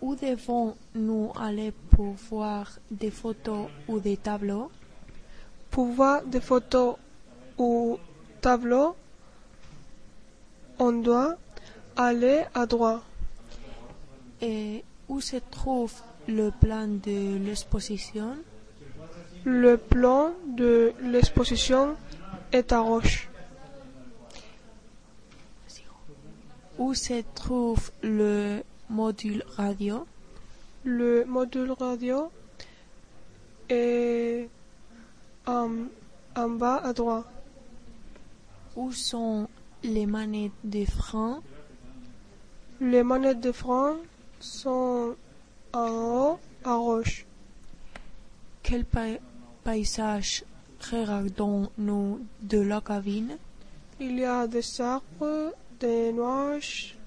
Où devons-nous aller pour voir des photos ou des tableaux? Pour voir des photos ou tableaux, on doit aller à droite. Et où se trouve le plan de l'exposition? Le plan de l'exposition est à gauche. Où se trouve le module radio? Le module radio est en bas à droite. Où sont les manettes de frein? Les manettes de frein sont en haut à gauche. Quel paysage regardons-nous de la cabine? Il y a des arbres, des nuages